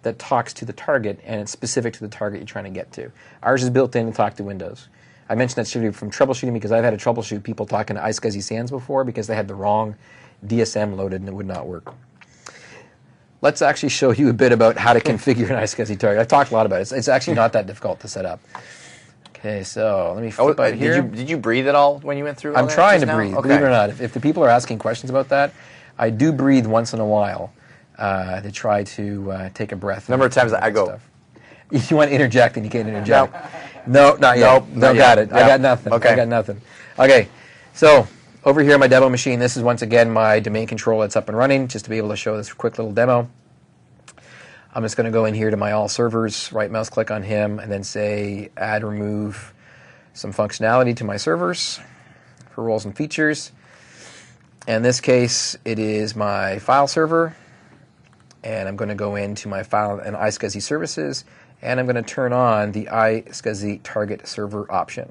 that talks to the target, and it's specific to the target you're trying to get to. Ours is built in to talk to Windows. I mentioned that should be from troubleshooting because I've had to troubleshoot people talking to iSCSI SANS before because they had the wrong D S M loaded and it would not work. Let's actually show you a bit about how to configure an iSCSI target. I've talked a lot about it. It's, it's actually not that difficult to set up. Okay, so let me flip oh, out did here. You, did you breathe at all when you went through all I'm that trying to just now? breathe, Okay. believe it or not. If, if the people are asking questions about that, I do breathe once in a while uh, to try to uh, take a breath. Number of times I go. Stuff. You want to interject and you can't interject. No, not yet. Nope, no, not got yet. it. I Yep. got nothing. Okay. I got nothing. Okay, so over here on my demo machine, this is once again my domain control that's up and running, just to be able to show this quick little demo. I'm just going to go in here to my all servers, right mouse click on him, and then say add remove some functionality to my servers for roles and features. In this case, it is my file server, and I'm going to go into my file and iSCSI services, and I'm going to turn on the iSCSI target server option.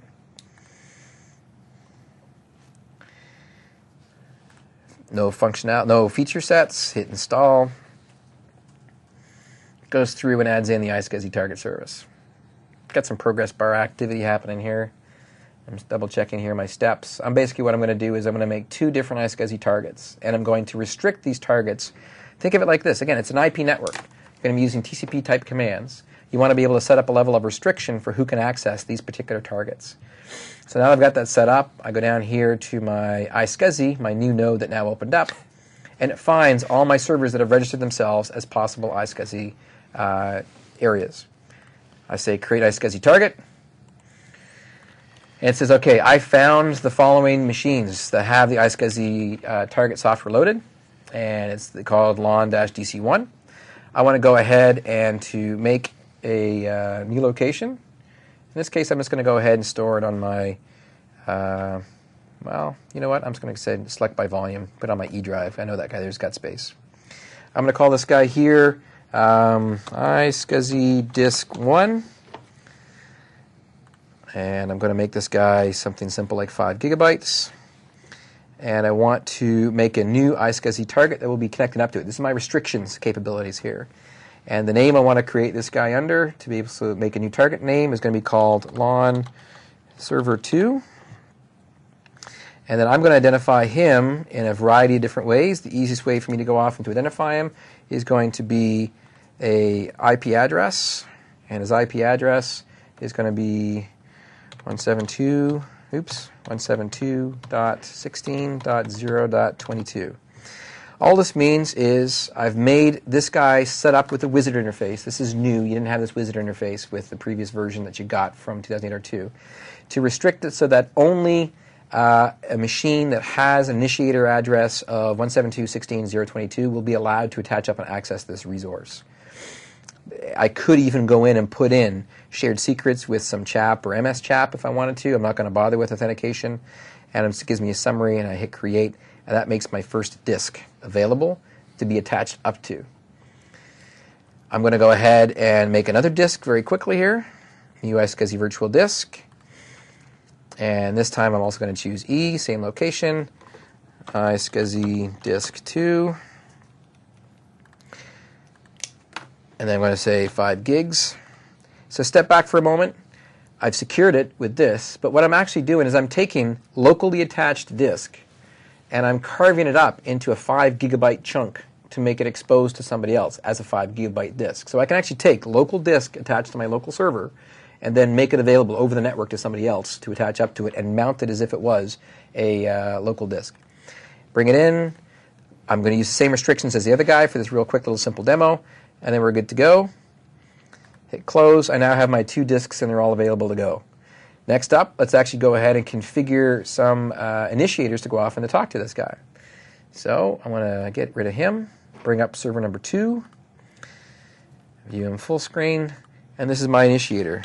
No functional, no feature sets. Hit install. Goes through and adds in the iSCSI target service. Got some progress bar activity happening here. I'm just double checking here my steps. I'm basically what I'm going to do is I'm going to make two different iSCSI targets, and I'm going to restrict these targets. Think of it like this. Again, it's an I P network. You're going to be using T C P type commands. You want to be able to set up a level of restriction for who can access these particular targets. So now I've got that set up. I go down here to my iSCSI, my new node that now opened up, and it finds all my servers that have registered themselves as possible iSCSI uh, areas. I say create iSCSI target, and it says, okay, I found the following machines that have the iSCSI uh, target software loaded, and it's called lon D C one. I want to go ahead and to make a uh, new location. In this case, I'm just going to go ahead and store it on my, uh, well, you know what? I'm just going to say select by volume, put it on my E drive. I know that guy there's got space. I'm going to call this guy here um, iSCSI disk one. And I'm going to make this guy something simple like five gigabytes. And I want to make a new iSCSI target that will be connecting up to it. This is my restrictions capabilities here. And the name I want to create this guy under to be able to make a new target name is going to be called lon server two. And then I'm going to identify him in a variety of different ways. The easiest way for me to go off and to identify him is going to be a I P address. And his I P address is going to be one seventy-two, oops, one seventy-two dot sixteen dot zero dot twenty-two. All this means is I've made this guy set up with a wizard interface. This is new. You didn't have this wizard interface with the previous version that you got from two thousand eight R two. To restrict it so that only uh, a machine that has an initiator address of one seventy-two dot sixteen dot zero dot twenty-two will be allowed to attach up and access this resource. I could even go in and put in shared secrets with some chap or M S chap if I wanted to. I'm not going to bother with authentication. And it just gives me a summary, and I hit create, and that makes my first disk available to be attached up to. I'm going to go ahead and make another disk very quickly here, new iSCSI virtual disk. And this time I'm also going to choose E, same location, iSCSI disk two. And then I'm going to say five gigs. So step back for a moment. I've secured it with this, but what I'm actually doing is I'm taking locally attached disk and I'm carving it up into a five gigabyte chunk to make it exposed to somebody else as a five gigabyte disk. So I can actually take local disk attached to my local server and then make it available over the network to somebody else to attach up to it and mount it as if it was a uh, local disk. Bring it in. I'm going to use the same restrictions as the other guy for this real quick little simple demo. And then we're good to go. Hit close. I now have my two disks and they're all available to go. Next up, let's actually go ahead and configure some uh, initiators to go off and to talk to this guy. So I want to get rid of him, bring up server number two, view him full screen, and this is my initiator.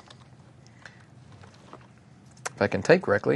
If I can type correctly.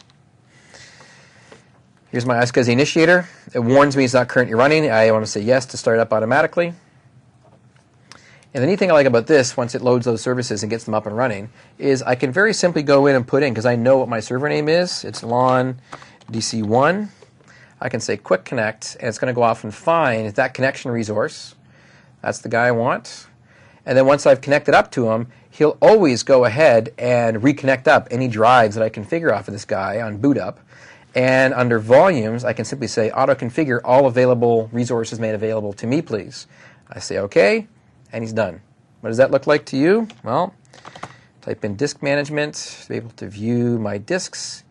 Here's my iSCSI initiator. It warns me it's not currently running. I want to say yes to start up automatically. And the neat thing I like about this, once it loads those services and gets them up and running, is I can very simply go in and put in, because I know what my server name is, it's lon D C one. I can say quick connect, and it's going to go off and find that connection resource That's the guy I want. And then once I've connected up to him, he'll always go ahead and reconnect up any drives that I configure off of this guy on boot up. And under volumes, I can simply say auto-configure all available resources made available to me, please. I say OK, and he's done. What does that look like to you? Well, type in disk management to be able to view my disks.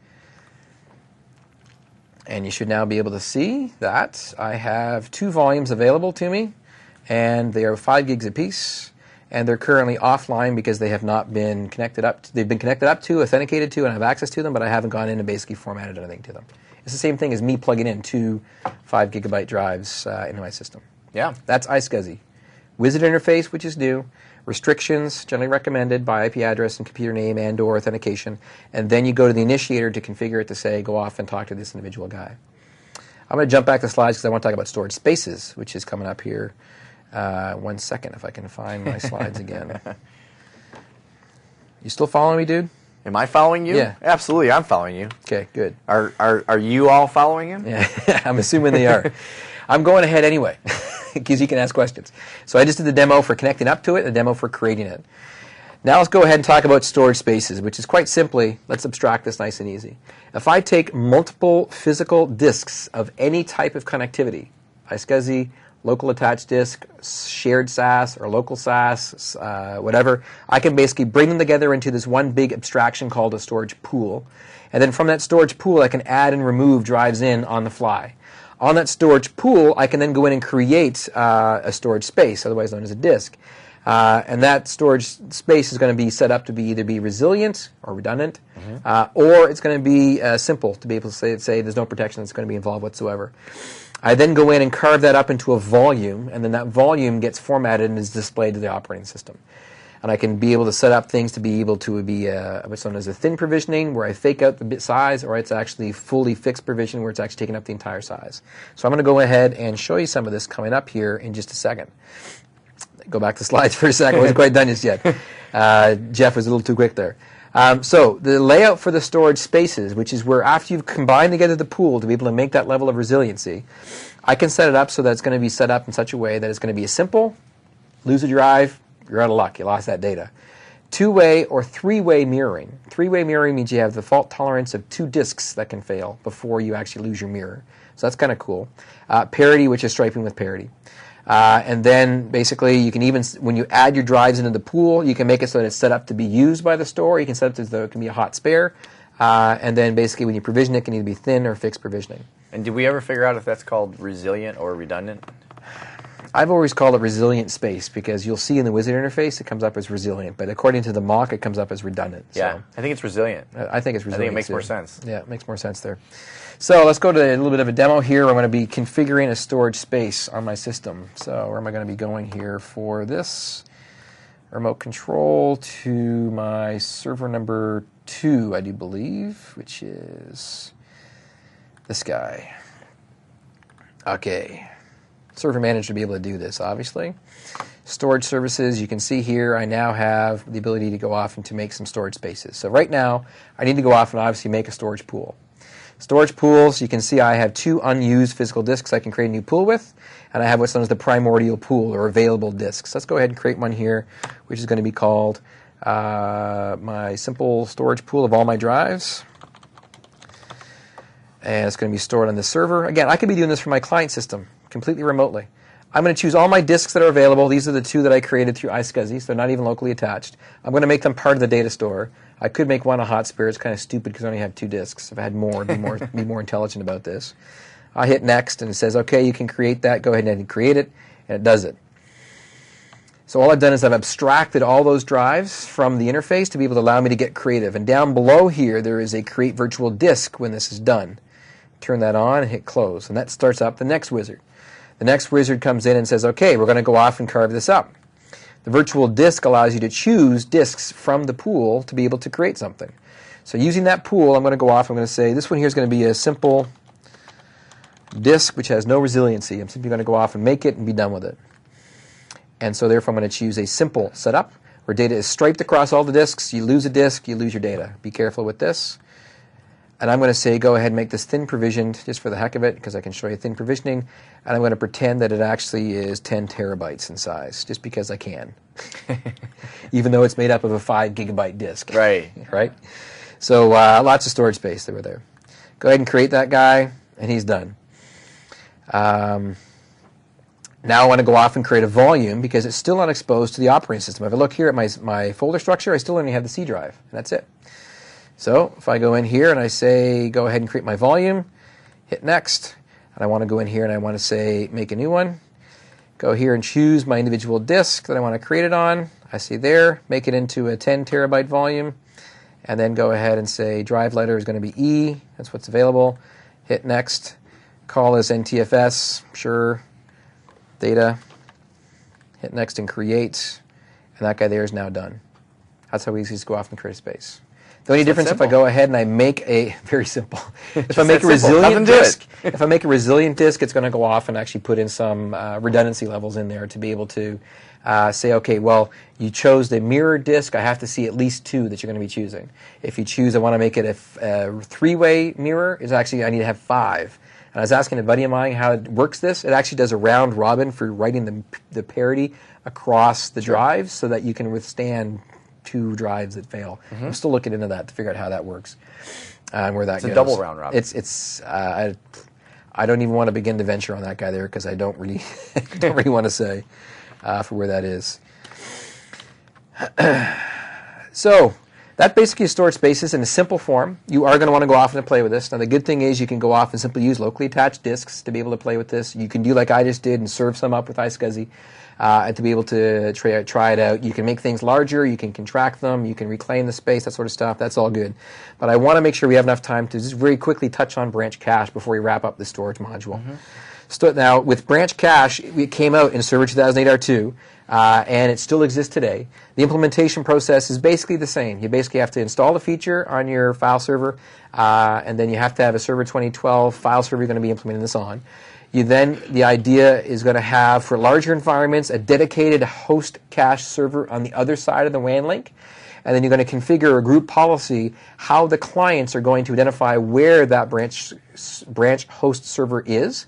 And you should now be able to see that I have two volumes available to me, and they are five gigs apiece, and they're currently offline because they have not been connected up to, they've been connected up to, authenticated to, and I have access to them, but I haven't gone in and basically formatted anything to them. It's the same thing as me plugging in two five gigabyte drives uh, into my system. Yeah. That's iSCSI. Wizard interface, which is new. Restrictions, generally recommended by I P address and computer name and or authentication. And then you go to the initiator to configure it to say, go off and talk to this individual guy. I'm going to jump back to slides because I want to talk about storage spaces, which is coming up here. Uh, one second, if I can find my slides again. You still following me, dude? Am I following you? Yeah. Absolutely, I'm following you. Okay, good. Are are are you all following him? Yeah, I'm assuming they are. I'm going ahead anyway, because you can ask questions. So I just did the demo for connecting up to it, the demo for creating it. Now let's go ahead and talk about storage spaces, which is quite simply, let's abstract this nice and easy. If I take multiple physical disks of any type of connectivity, iSCSI, local attached disk, shared S A S, or local S A S, uh, whatever, I can basically bring them together into this one big abstraction called a storage pool. And then from that storage pool, I can add and remove drives in on the fly. On that storage pool, I can then go in and create uh, a storage space, otherwise known as a disk. Uh, and that storage space is going to be set up to be either be resilient or redundant, mm-hmm. uh, or it's going to be uh, simple to be able to say, say there's no protection that's going to be involved whatsoever. I then go in and carve that up into a volume, and then that volume gets formatted and is displayed to the operating system. And I can be able to set up things to be able to be uh, what's known as a thin provisioning, where I fake out the bit size, or it's actually fully fixed provision, where it's actually taking up the entire size. So I'm going to go ahead and show you some of this coming up here in just a second. Go back to slides for a second. I wasn't quite done just yet. Uh, Jeff was a little too quick there. Um, so the layout for the storage spaces, which is where after you've combined together the pool to be able to make that level of resiliency, I can set it up so that it's going to be set up in such a way that it's going to be a simple, lose a drive, you're out of luck, you lost that data. Two-way or three-way mirroring. Three-way mirroring means you have the fault tolerance of two disks that can fail before you actually lose your mirror. So that's kind of cool. Uh, parity, which is striping with parity. Uh, and then basically you can even, when you add your drives into the pool, you can make it so that it's set up to be used by the store. You can set it as though it can be a hot spare. Uh, and then basically when you provision it, it can either be thin or fixed provisioning. And did we ever figure out if that's called resilient or redundant? I've always called it resilient space because you'll see in the wizard interface it comes up as resilient, but according to the mock it comes up as redundant. Yeah, so I think it's resilient. I think it's resilient. I think it makes too. more sense. Yeah, it makes more sense there. So let's go to a little bit of a demo here. I'm going to be configuring a storage space on my system. So where am I going to be going here for this? Remote control to my server number two, I do believe, which is this guy. Okay. Server manager to be able to do this, obviously. Storage services, you can see here I now have the ability to go off and to make some storage spaces. So right now, I need to go off and obviously make a storage pool. Storage pools, you can see I have two unused physical disks I can create a new pool with, and I have what's known as the primordial pool, or available disks. Let's go ahead and create one here, which is going to be called uh, my simple storage pool of all my drives. And it's going to be stored on the server. Again, I could be doing this for my client system completely remotely. I'm going to choose all my disks that are available. These are the two that I created through iSCSI, so they're not even locally attached. I'm going to make them part of the data store. I could make one a hot spare. It's kind of stupid because I only have two disks. If I had more, I'd be more, be more intelligent about this. I hit next, and it says, okay, you can create that. Go ahead and create it, and it does it. So all I've done is I've abstracted all those drives from the interface to be able to allow me to get creative. And down below here, there is a create virtual disk when this is done. Turn that on and hit close, and that starts up the next wizard. The next wizard comes in and says, okay, we're going to go off and carve this up. The virtual disk allows you to choose disks from the pool to be able to create something. So using that pool, I'm going to go off, I'm going to say, this one here is going to be a simple disk which has no resiliency. I'm simply going to go off and make it and be done with it. And so therefore I'm going to choose a simple setup where data is striped across all the disks. You lose a disk, you lose your data. Be careful with this. and I'm going to say go ahead and make this thin provisioned just for the heck of it, because I can show you thin provisioning, and I'm going to pretend that it actually is ten terabytes in size, just because I can, even though it's made up of a five gigabyte disk. Right. Right? So uh, lots of storage space over there. Go ahead and create that guy, and he's done. Um, now I want to go off and create a volume, because it's still not exposed to the operating system. If I look here at my, my folder structure, I still only have the C drive, and that's it. So if I go in here and I say, go ahead and create my volume, hit next, and I want to go in here and I want to say, make a new one. Go here and choose my individual disk that I want to create it on. I say there, make it into a ten terabyte volume, and then go ahead and say, drive letter is going to be E. That's what's available. Hit next. Call this N T F S, sure, data. Hit next and create, and that guy there is now done. That's how easy it is to go off and create a space. The only difference if I go ahead and I make a, very simple, if I make a resilient disk, if I make a resilient disk, it's going to go off and actually put in some uh, redundancy levels in there to be able to uh, say, okay, well, you chose the mirror disk, I have to see at least two that you're going to be choosing. If you choose, I want to make it a, a three-way mirror, it's actually, I need to have five. And I was asking a buddy of mine how it works this. It actually does a round robin for writing the, the parity across the drives so that you can withstand two drives that fail. Mm-hmm. I'm still looking into that to figure out how that works uh, and where that it's goes. It's a double round robin. It's it's. Uh, I I don't even want to begin to venture on that guy there because I don't really don't really want to say uh, for where that is. So that basically is storage spaces in a simple form. You are going to want to go off and play with this. Now the good thing is you can go off and simply use locally attached disks to be able to play with this. You can do like I just did and serve some up with iSCSI. Uh, and to be able to try, try it out. You can make things larger, you can contract them, you can reclaim the space, that sort of stuff. That's all good. But I want to make sure we have enough time to just very quickly touch on branch cache before we wrap up the storage module. Mm-hmm. So now, with branch cache, it came out in Server two thousand eight R two, uh, and it still exists today. The implementation process is basically the same. You basically have to install the feature on your file server, uh, and then you have to have a Server twenty twelve file server you're going to be implementing this on. You then, the idea is going to have, for larger environments, a dedicated host cache server on the other side of the W A N link. And then you're going to configure a group policy how the clients are going to identify where that branch branch host server is.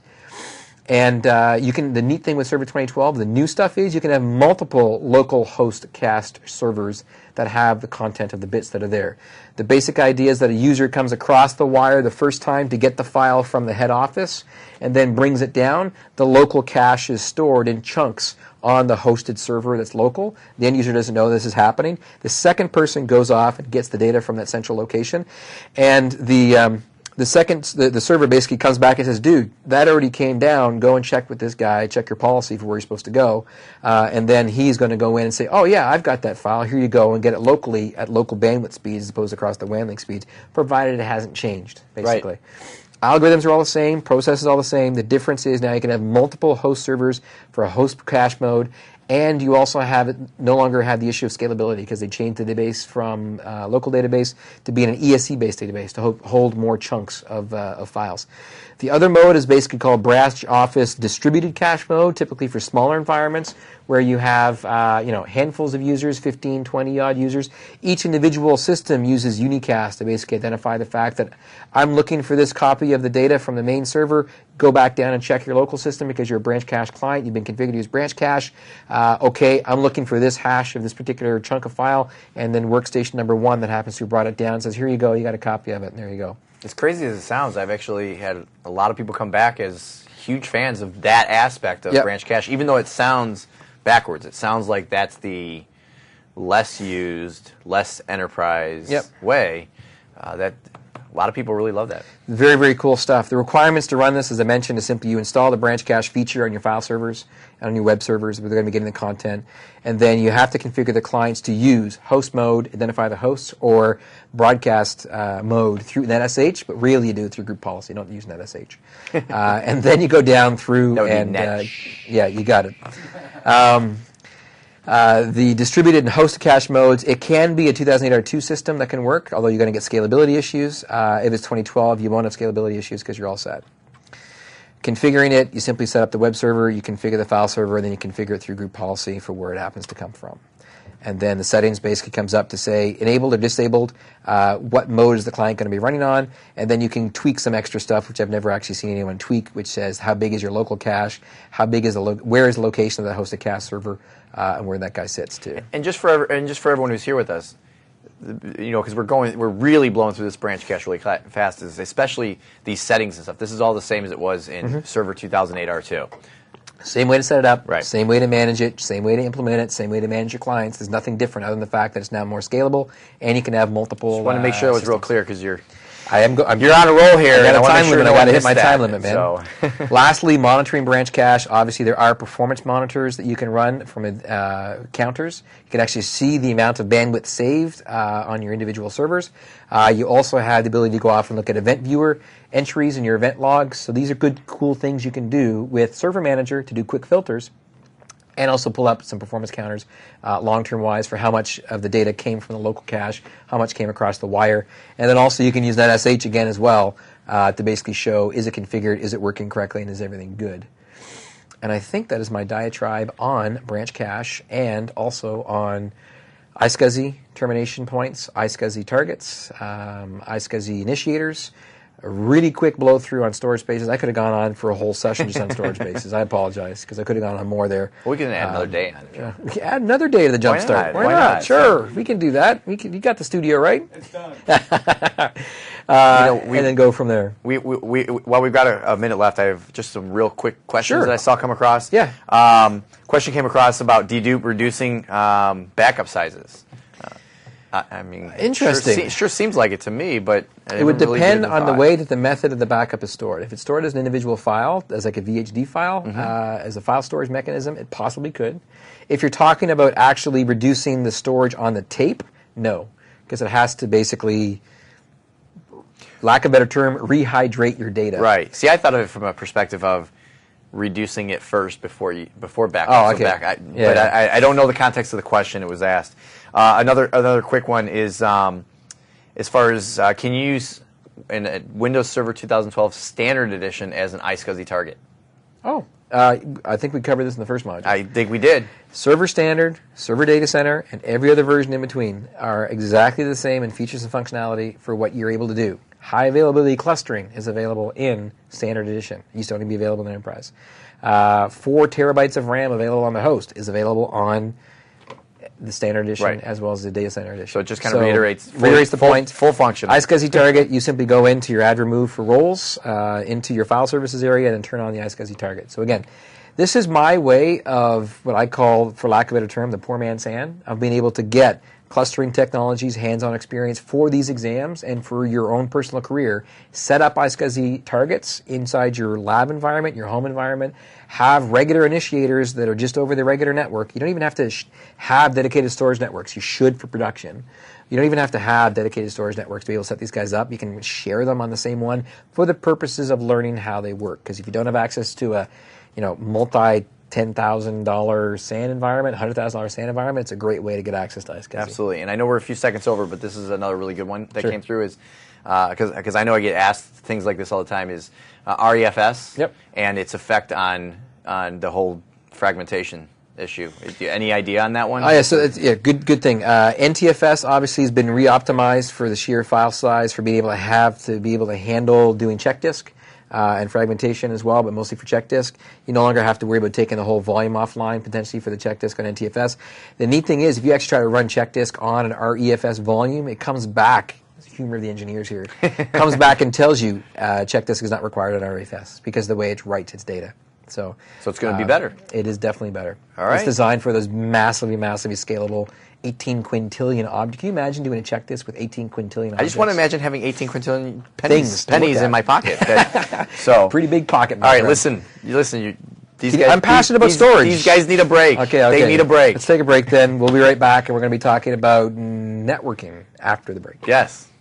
And uh, you can. The neat thing with Server twenty twelve, the new stuff is you can have multiple local host cache servers that have the content of the bits that are there. The basic idea is that a user comes across the wire the first time to get the file from the head office and then brings it down. The local cache is stored in chunks on the hosted server that's local. The end user doesn't know this is happening. The second person goes off and gets the data from that central location, and the um, The second, the, the server basically comes back and says, dude, that already came down. Go and check with this guy. Check your policy for where you're supposed to go. Uh, and then he's going to go in and say, oh, yeah, I've got that file. Here you go, and get it locally at local bandwidth speeds as opposed to across the W A N link speeds, provided it hasn't changed, basically. Right. Algorithms are all the same. Processes all the same. The difference is now you can have multiple host servers for a host cache mode. And you also have it, no longer have the issue of scalability because they changed the database from uh, local database to being an E S C-based database to ho hold more chunks of, uh, of files. The other mode is basically called Branch Office Distributed Cache Mode, typically for smaller environments where you have uh, you know, handfuls of users, fifteen, twenty odd users. Each individual system uses unicast to basically identify the fact that I'm looking for this copy of the data from the main server. Go back down and check your local system because you're a branch cache client. You've been configured to use branch cache. Uh, okay, I'm looking for this hash of this particular chunk of file, and then workstation number one that happens to have brought it down says, here you go, you got a copy of it, and there you go. As crazy as it sounds, I've actually had a lot of people come back as huge fans of that aspect of yep. branch cache, even though it sounds backwards. It sounds like that's the less used, less enterprise yep. way. Uh, that a lot of people really love that. Very, very cool stuff. The requirements to run this, as I mentioned, is simply you install the branch cache feature on your file servers and on your web servers where they're going to be getting the content. And then you have to configure the clients to use host mode, identify the hosts, or broadcast uh, mode through NetSH, but really you do it through group policy. Don't use NetSH. uh, and then you go down through that would and be uh, yeah, you got it. Um, Uh, the distributed and host cache modes, it can be a two thousand eight R two system that can work, although you're going to get scalability issues. Uh, if it's twenty twelve, you won't have scalability issues because you're all set. Configuring it, you simply set up the web server, you configure the file server, and then you configure it through group policy for where it happens to come from. and then the settings basically comes up to say enabled or disabled, uh, what mode is the client going to be running on, and then you can tweak some extra stuff, which I've never actually seen anyone tweak, which says how big is your local cache, how big is the lo- where is the location of the hosted cache server, uh, and where that guy sits too. And just for ever, and just for everyone who's here with us, you know, because we're going, we're really blowing through this branch cache really cla- fast, is especially these settings and stuff. This is all the same as it was in mm-hmm. Server two thousand eight R two. Same way to set it up, right. Same way to manage it, same way to implement it, same way to manage your clients. There's nothing different other than the fact that it's now more scalable, and you can have multiple. Just want to make sure uh, that was systems. real clear because you're. I am. Go- I'm, you're on a roll here. I got and a I time sure limit. no I got to hit my that, time limit, man. So. Lastly, monitoring branch cache. Obviously, there are performance monitors that you can run from uh, counters. You can actually see the amount of bandwidth saved uh, on your individual servers. Uh, you also have the ability to go off and look at event viewer entries in your event logs. So these are good, cool things you can do with Server Manager to do quick filters, and also pull up some performance counters uh, long-term wise for how much of the data came from the local cache, how much came across the wire. And then also you can use NetSH again as well uh, to basically show, is it configured, is it working correctly, and is everything good? And I think that is my diatribe on branch cache and also on iSCSI termination points, iSCSI targets, um, iSCSI initiators. A really quick blow through on storage spaces. I could have gone on for a whole session just on storage spaces. I apologize because I could have gone on more there. Well, we can add um, another day on it. Yeah. We can add another day to the jump Why start. not? Why, Why not? not? Sure, we can do that. We can, you got the studio right. It's done. uh, You know, we- and then go from there. We, we, we, while we've got a, a minute left, I have just some real quick questions Sure. that I saw come across. Yeah. Um, question came across about dedupe reducing um, backup sizes. Uh, I, I mean, Interesting. Sure, se- sure seems like it to me, but I It would never really depend gave it a on the thought. way that the method of the backup is stored. If it's stored as an individual file, as like a V H D file, Mm-hmm. uh, as a file storage mechanism, it possibly could. If you're talking about actually reducing the storage on the tape, no, because it has to basically, lack of a better term, rehydrate your data. Right. See, I thought of it from a perspective of reducing it first before you before backup. Oh, So okay. back, I, Yeah, but yeah. I, I don't know the context of the question it was asked. Uh, another another quick one is um, as far as uh, can you use in a Windows Server twenty twelve Standard Edition as an iSCSI target? Oh, uh, I think we covered this in the first module. I think we did. Server Standard, Server Data Center, and every other version in between are exactly the same in features and functionality for what you're able to do. High availability clustering is available in Standard Edition. It used to only be available in Enterprise. Uh, four terabytes of RAM available on the host is available on the Standard Edition Right. as well as the Data Center Edition. So it just kind of reiterates full- reiterates the full- point. full function. iSCSI target, you simply go into your add remove for roles, uh, into your file services area, and then turn on the iSCSI target. So again, this is my way of what I call, for lack of a better term, the poor man's hand, of being able to get clustering technologies, hands-on experience for these exams and for your own personal career. Set up iSCSI targets inside your lab environment, your home environment. Have regular initiators that are just over the regular network. You don't even have to sh- have dedicated storage networks. You should for production. You don't even have to have dedicated storage networks to be able to set these guys up. You can share them on the same one for the purposes of learning how they work. Because if you don't have access to a, you know, multi ten thousand dollar S A N environment, one hundred thousand dollar S A N environment, it's a great way to get access to iSCSI. Absolutely. And I know we're a few seconds over, but this is another really good one that Sure. came through is because because I know I get asked things like this all the time is uh, R E F S Yep. and its effect on on the whole fragmentation issue. Do you- Any idea on that one? Oh yeah, so it's, yeah, good good thing. Uh, N T F S obviously has been re-optimized for the sheer file size for being able to have to be able to handle doing check disk uh, and fragmentation as well, but mostly for check disk. You no longer have to worry about taking the whole volume offline potentially for the check disk on N T F S. The neat thing is, if you actually try to run check disk on an R E F S volume, it comes back. It's the humor of the engineers here. Comes back and tells you uh, check disk is not required on R E F S because of the way it writes its data. So, So it's going to be uh, better. It is definitely better. All right. It's designed for those massively, massively scalable eighteen quintillion objects. Can you imagine doing a check disk with eighteen quintillion objects? I just want to imagine having eighteen quintillion pennies, Things to look pennies at. in my pocket. That- so Pretty big pocket. All right, Mark. listen, you listen. You, these You- guys, I'm passionate these, about storage. These guys need a break. Okay, okay. They need a break. Let's take a break then. We'll be right back, and we're going to be talking about networking after the break. Yes.